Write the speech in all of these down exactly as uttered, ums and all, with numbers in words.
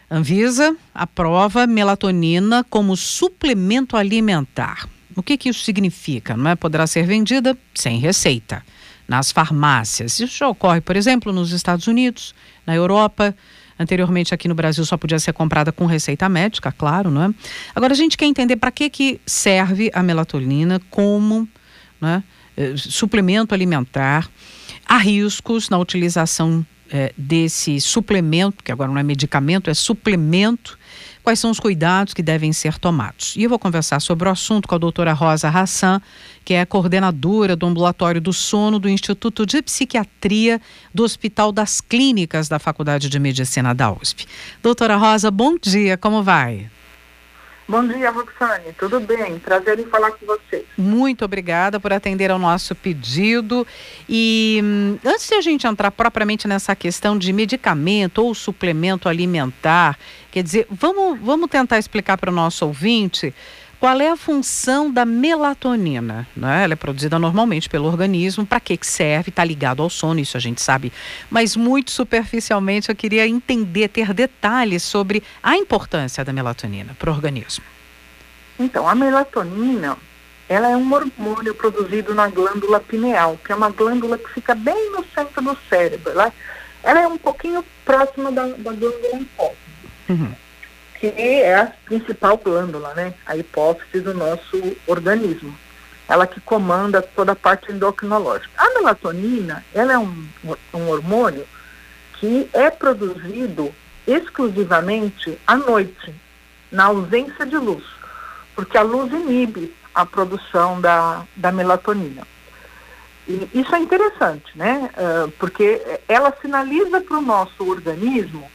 Anvisa aprova melatonina como suplemento alimentar. O que que isso significa? Não é? Poderá ser vendida sem receita nas farmácias. Isso já ocorre, por exemplo, nos Estados Unidos, na Europa. Anteriormente, aqui no Brasil, só podia ser comprada com receita médica, claro, não é? Agora, a gente quer entender para que que serve a melatonina como, né, suplemento alimentar. Há riscos na utilização é, desse suplemento, que agora não é medicamento, é suplemento. Quais são os cuidados que devem ser tomados? E eu vou conversar sobre o assunto com a doutora Rosa Hassan, que é a coordenadora do Ambulatório do Sono do Instituto de Psiquiatria do Hospital das Clínicas da Faculdade de Medicina da U S P. Doutora Rosa, bom dia, como vai? Bom dia, Roxane, tudo bem? Prazer em falar com você. Muito obrigada por atender ao nosso pedido. E hum, antes de a gente entrar propriamente nessa questão de medicamento ou suplemento alimentar, quer dizer, vamos, vamos tentar explicar para o nosso ouvinte qual é a função da melatonina, né? Ela é produzida normalmente pelo organismo. Para que que serve? Está ligado ao sono, isso a gente sabe. Mas muito superficialmente eu queria entender, ter detalhes sobre a importância da melatonina para o organismo. Então, a melatonina, ela é um hormônio produzido na glândula pineal, que é uma glândula que fica bem no centro do cérebro. Ela, ela é um pouquinho próxima da, da glândula hipófise. Uhum. Que é a principal glândula, né? A hipófise do nosso organismo. Ela que comanda toda a parte endocrinológica. A melatonina, ela é um, um hormônio que é produzido exclusivamente à noite, na ausência de luz, porque a luz inibe a produção da, da melatonina. E isso é interessante, né? Uh, porque ela sinaliza para o nosso organismo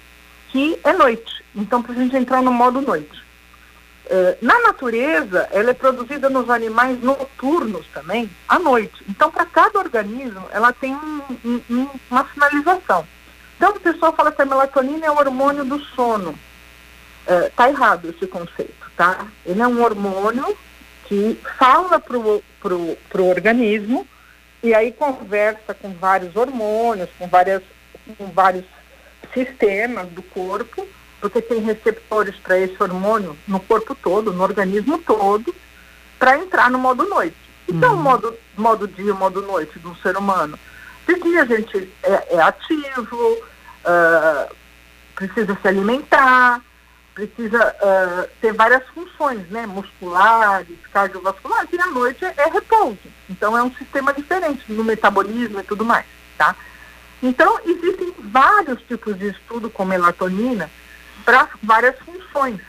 que é noite. Então, para a gente entrar no modo noite. Uh, na natureza, ela é produzida nos animais noturnos também, à noite. Então, para cada organismo, ela tem um, um, um, uma sinalização. Então, a pessoa fala que a melatonina é o hormônio do sono. Uh, tá errado esse conceito, tá? Ele é um hormônio que fala pro, pro, pro organismo e aí conversa com vários hormônios, com, várias, com vários sistemas do corpo, porque tem receptores para esse hormônio no corpo todo, no organismo todo, para entrar no modo noite. Então, uhum. o modo, modo dia, o modo noite do ser humano. De dia a gente é, é ativo, uh, precisa se alimentar, precisa uh, ter várias funções, né, musculares, cardiovasculares, e à noite é, é repouso. Então, é um sistema diferente no metabolismo e tudo mais, tá? Então, existem vários tipos de estudo com melatonina para várias funções.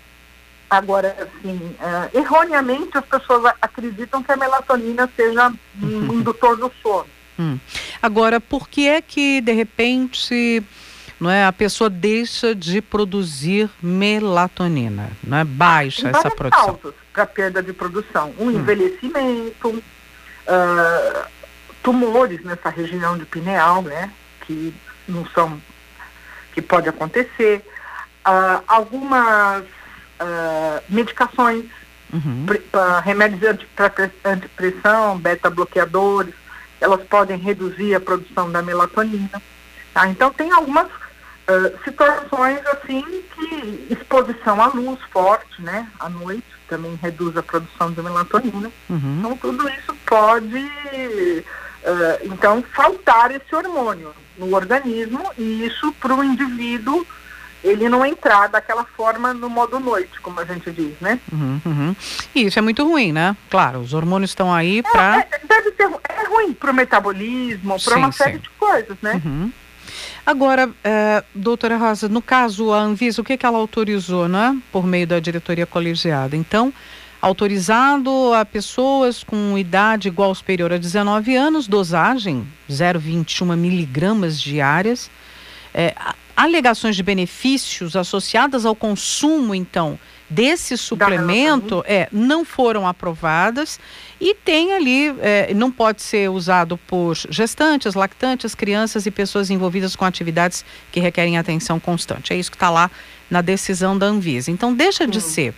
Agora, assim, uh, erroneamente as pessoas acreditam que a melatonina seja um indutor do sono. Hum. Agora, por que é que, de repente, não é, a pessoa deixa de produzir melatonina? Não é? Baixa essa produção. Várias causas para perda de produção. Um hum. envelhecimento, uh, tumores nessa região de pineal, né, que não são, que pode acontecer, uh, algumas uh, medicações, uhum. uh, remédios para antipressão, beta-bloqueadores, elas podem reduzir a produção da melatonina. Tá? Então tem algumas uh, situações assim que exposição à luz forte, né, à noite, também reduz a produção de melatonina. Uhum. Então tudo isso pode Uh, então, faltar esse hormônio no organismo, e isso para o indivíduo, ele não entrar daquela forma no modo noite, como a gente diz, né? Uhum, uhum. E isso é muito ruim, né? Claro, os hormônios estão aí para... É, é, deve ser, é ruim para o metabolismo, para uma série sim. de coisas, né? Uhum. Agora, é, doutora Rosa, no caso, a Anvisa, o que, que ela autorizou, né? Por meio da diretoria colegiada. Então, autorizado a pessoas com idade igual ou superior a dezenove anos, dosagem zero vírgula vinte e um miligramas diárias. É, alegações de benefícios associadas ao consumo, então, desse suplemento é, não foram aprovadas e tem ali, é, não pode ser usado por gestantes, lactantes, crianças e pessoas envolvidas com atividades que requerem atenção constante. É isso que está lá na decisão da Anvisa. Então, deixa de hum. ser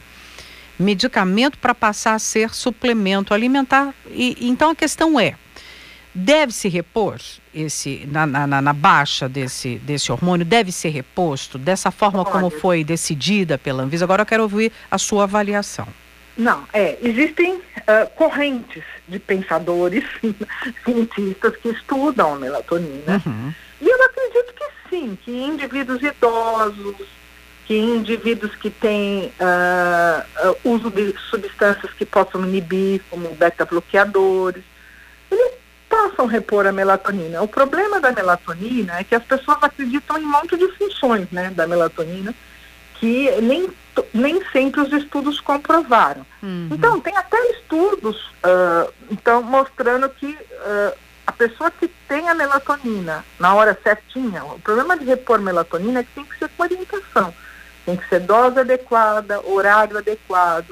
medicamento para passar a ser suplemento alimentar. E, então a questão é, deve se repor esse, na, na, na baixa desse, desse hormônio, deve ser reposto dessa forma Olha, como foi decidida pela Anvisa? Agora eu quero ouvir a sua avaliação. Não, é, existem uh, correntes de pensadores, cientistas que estudam a melatonina. Uhum. E eu acredito que sim, que indivíduos idosos, que indivíduos que têm uh, uh, uso de substâncias que possam inibir, como beta-bloqueadores, eles possam repor a melatonina. O problema da melatonina é que as pessoas acreditam em um monte de funções, né, da melatonina, que nem, nem sempre os estudos comprovaram. Uhum. Então, tem até estudos uh, então, mostrando que uh, a pessoa que tem a melatonina na hora certinha, o problema de repor melatonina é que tem que ser com orientação. Tem que ser dose adequada, horário adequado.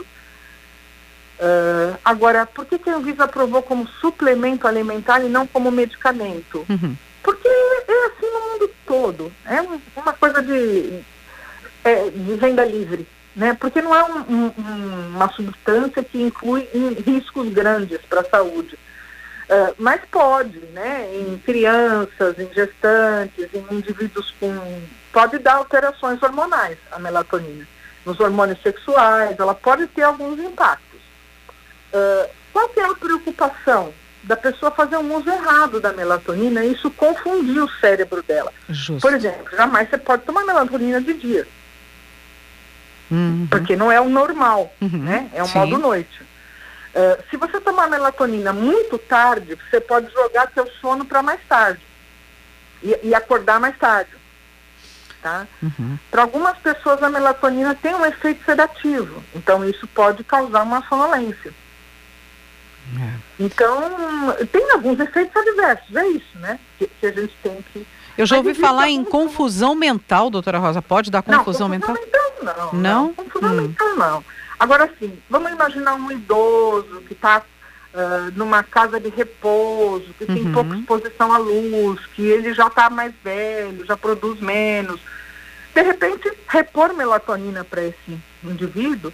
Uh, agora, por que, que a Anvisa aprovou como suplemento alimentar e não como medicamento? Uhum. Porque é assim no mundo todo. É um, uma coisa de, é, de venda livre, né? Porque não é um, um, uma substância que inclui riscos grandes para a saúde. Uh, mas pode, né? Em crianças, em gestantes, em indivíduos com... Pode dar alterações hormonais, a melatonina. Nos hormônios sexuais, ela pode ter alguns impactos. Uh, qual que é a preocupação da pessoa fazer um uso errado da melatonina e isso confundir o cérebro dela? Justo. Por exemplo, jamais você pode tomar melatonina de dia. Uhum. Porque não é o normal, uhum. né? É o Sim. modo noite. Uh, se você tomar melatonina muito tarde, você pode jogar seu sono para mais tarde e, e acordar mais tarde. Tá? Uhum. Para algumas pessoas a melatonina tem um efeito sedativo, então isso pode causar uma sonolência. É. Então, tem alguns efeitos adversos, é isso, né? Que, que a gente tem que... Eu já ouvi falar em confusão mental, doutora Rosa. Pode dar confusão, não, confusão mental? mental não. Não? não confusão hum. mental não. Agora sim, vamos imaginar um idoso que está uh, numa casa de repouso, que uhum. tem pouca exposição à luz, que ele já está mais velho, já produz menos. De repente, repor melatonina para esse indivíduo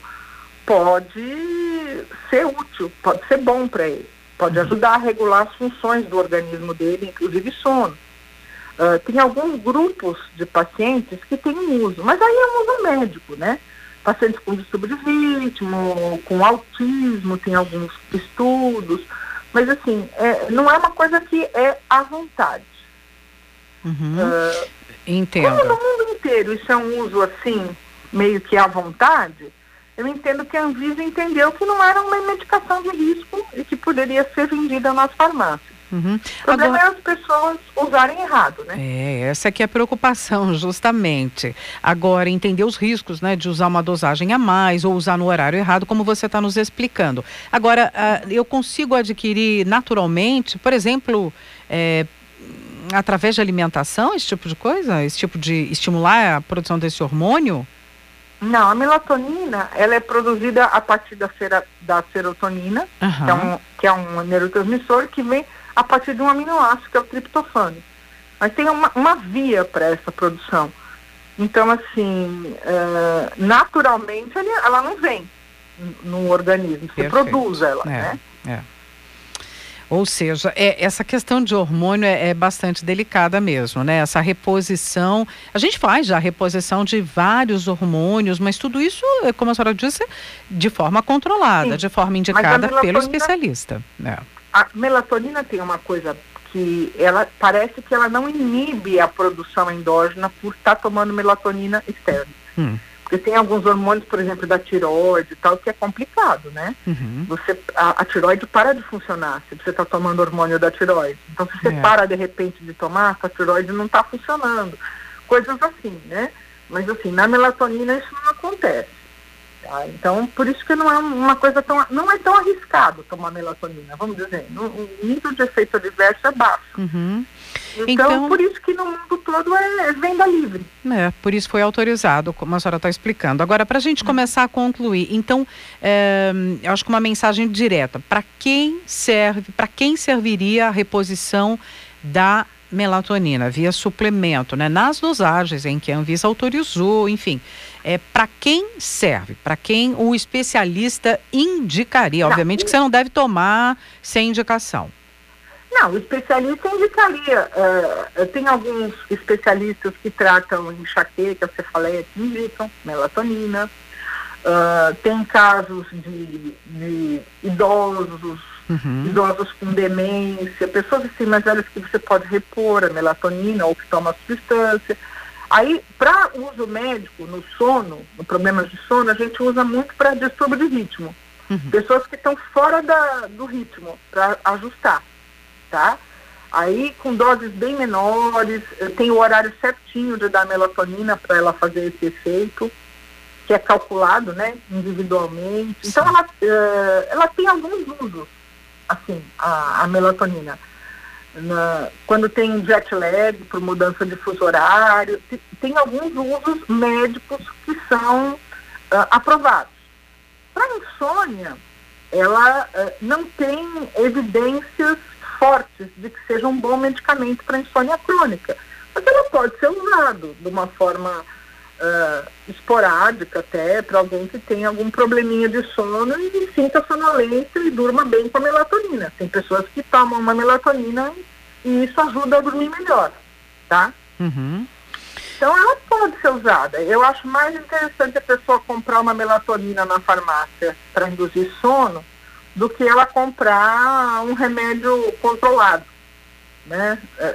pode ser útil, pode ser bom para ele. Pode uhum. ajudar a regular as funções do organismo dele, inclusive sono. Uh, tem alguns grupos de pacientes que têm uso, mas aí é um uso médico, né? Pacientes com distúrbio de ritmo, com autismo, tem alguns estudos, mas assim, é, não é uma coisa que é à vontade. Uhum. Uh, Entendo. Como no mundo inteiro isso é um uso assim, meio que à vontade, eu entendo que a Anvisa entendeu que não era uma medicação de risco e que poderia ser vendida nas farmácias. Uhum. O problema Agora, é as pessoas usarem errado, né? É, essa aqui é a preocupação, justamente. Agora, entender os riscos, né, de usar uma dosagem a mais ou usar no horário errado, como você está nos explicando. Agora, uh, eu consigo adquirir naturalmente, por exemplo, é, através de alimentação, esse tipo de coisa? Esse tipo de estimular a produção desse hormônio? Não, a melatonina, ela é produzida a partir da, sera, da serotonina, uhum. que, é um, que é um neurotransmissor que vem a partir de um aminoácido, que é o triptofano. Mas tem uma, uma via para essa produção. Então, assim, uh, naturalmente ela, ela não vem no, no organismo, você produz ela, é, né? É. Ou seja, é, essa questão de hormônio é, é bastante delicada mesmo, né? Essa reposição, a gente faz já a reposição de vários hormônios, mas tudo isso, como a senhora disse, de forma controlada, Sim, de forma indicada pelo especialista. É. A melatonina tem uma coisa que ela parece que ela não inibe a produção endógena por estar tomando melatonina externa. Hum. Porque tem alguns hormônios, por exemplo, da tireoide e tal, que é complicado, né? Uhum. Você, a, a tireoide para de funcionar se você está tomando hormônio da tireoide. Então, se você é. para de repente de tomar, a tireoide não está funcionando. Coisas assim, né? Mas assim, na melatonina isso não acontece. Tá? Então, por isso que não é uma coisa tão... Não é tão arriscado tomar melatonina, vamos dizer. O nível de efeito adverso é baixo. Uhum. Então, então, por isso que no mundo todo é venda livre. É, por isso foi autorizado, como a senhora está explicando. Agora, para a gente começar a concluir, então, é, eu acho que uma mensagem direta. Para quem serve, para quem serviria a reposição da melatonina via suplemento, né? Nas dosagens em que a Anvisa autorizou, enfim. É, para quem serve? Para quem o especialista indicaria? Obviamente não. que você não deve tomar sem indicação. Não, o especialista indicaria. Uh, tem alguns especialistas que tratam enxaqueca, cefaleia, que indicam melatonina. Uh, tem casos de, de idosos, uhum. idosos com demência, pessoas assim mais velhas que você pode repor a melatonina ou que tomam a substância. Aí, para uso médico, no sono, no problemas de sono, a gente usa muito para distúrbio de ritmo. Uhum. Pessoas que estão fora da, do ritmo, para ajustar. Tá? Aí, com doses bem menores, tem o horário certinho de dar melatonina para ela fazer esse efeito, que é calculado, né, individualmente. Sim. Então, ela, uh, ela tem alguns usos, assim, a, a melatonina. Na, quando tem jet lag, por mudança de fuso horário, tem, tem alguns usos médicos que são uh, aprovados. Para insônia, ela uh, não tem evidências fortes de que seja um bom medicamento para insônia crônica, mas ela pode ser usado de uma forma uh, esporádica até para alguém que tem algum probleminha de sono e sinta sonolência e durma bem com a melatonina. Tem pessoas que tomam uma melatonina e isso ajuda a dormir melhor, tá? Uhum. Então ela pode ser usada. Eu acho mais interessante a pessoa comprar uma melatonina na farmácia para induzir sono do que ela comprar um remédio controlado, né, é,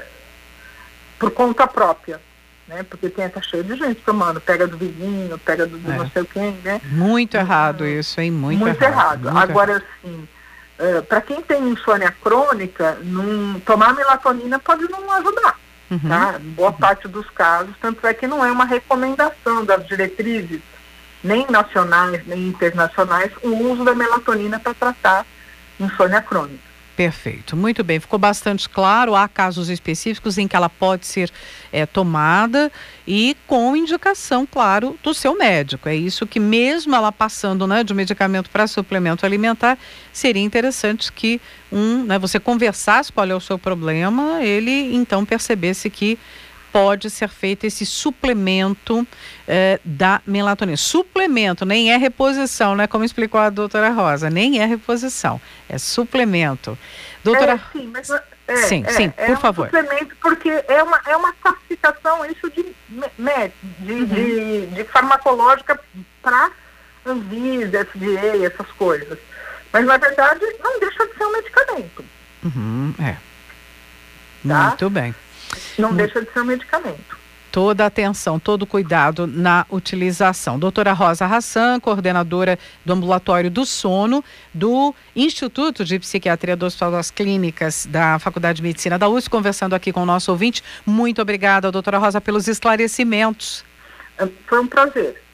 por conta própria, né, porque tem até cheio de gente tomando, pega do vizinho, pega do, do é. não sei quem, né. Muito errado hum, isso, hein, muito, muito errado. errado. Muito Agora, errado. assim, é, para quem tem insônia crônica, num, tomar melatonina pode não ajudar, uhum. tá, boa uhum. parte dos casos, tanto é que não é uma recomendação das diretrizes nem nacionais, nem internacionais, o uso da melatonina para tratar insônia crônica. Perfeito, muito bem, ficou bastante claro. Há casos específicos em que ela pode ser é, tomada e com indicação, claro, do seu médico. É isso que mesmo ela passando, né, de medicamento para suplemento alimentar, seria interessante que um, né, você conversasse qual é o seu problema, ele então percebesse que pode ser feito esse suplemento eh, da melatonina. Suplemento, nem é reposição, né? Como explicou a doutora Rosa, nem é reposição, é suplemento. Doutora... É, sim, mas, é, sim, é, sim, é por um favor. Suplemento porque é uma, é uma classificação, isso de, de, uhum. de, de farmacológica para Anvisa, F D A, essas coisas. Mas, na verdade, não deixa de ser um medicamento. Uhum, é. Tá? Muito bem. Não deixa de ser um medicamento. Toda atenção, todo cuidado na utilização. Doutora Rosa Hassan, coordenadora do Ambulatório do Sono, do Instituto de Psiquiatria do Hospital das Clínicas da Faculdade de Medicina da U S P, conversando aqui com o nosso ouvinte. Muito obrigada, doutora Rosa, pelos esclarecimentos. Foi um prazer.